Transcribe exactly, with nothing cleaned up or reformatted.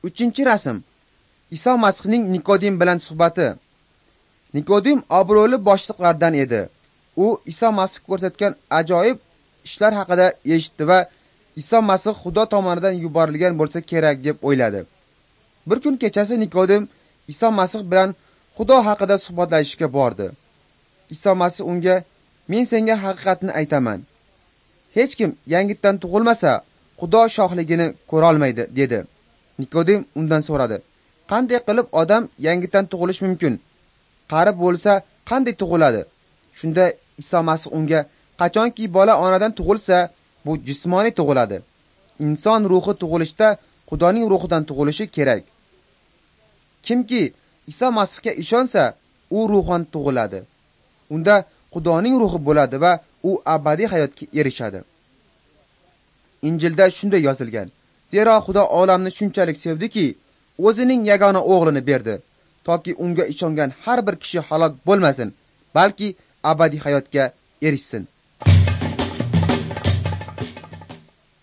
uchinchi rasm. Iso Masihning Nikodim bilan suhbati. Nikodim obro'li boshliqlardan edi. U Iso Masih ko'rsatgan ajoyib ishlar haqida eshitdi va Iso Masih Xudo tomonidan yuborilgan bo'lsa kerak deb o'yladi. Bir kun kechasi Nikodim Iso Masih bilan Xudo haqida suhbatlashishga bordi. Iso Masih unga: "Men senga haqiqatni aytaman. Hech kim yangitdan tug'ilmasa, Xudo shohligini ko'ra olmaydi" dedi. Nikodim undan so'radi: "Qanday qilib odam yangitdan tug'ilish mumkin? Qari bo'lsa qanday tug'iladi?" Shunda Iso Masih unga: "Qachonki bola onadan tug'ilsa, bu jismoniy tug'iladi. Inson ruhi tug'ilishda Xudoning ruhidan tug'ilishi kerak. Kimki Iso Masihga ishonsa, u ruhan tug'iladi. Unda Xudoning ruhi bo'ladi va u abadiy hayotga erishadi." Injilda shunday yozilgan: "Zero Xudo olamni shunchalik sevdiki, o'zining yagona o'g'lini berdi, toki unga ishongan har bir kishi halok bo'lmasin, balki abadiy hayotga erishsin."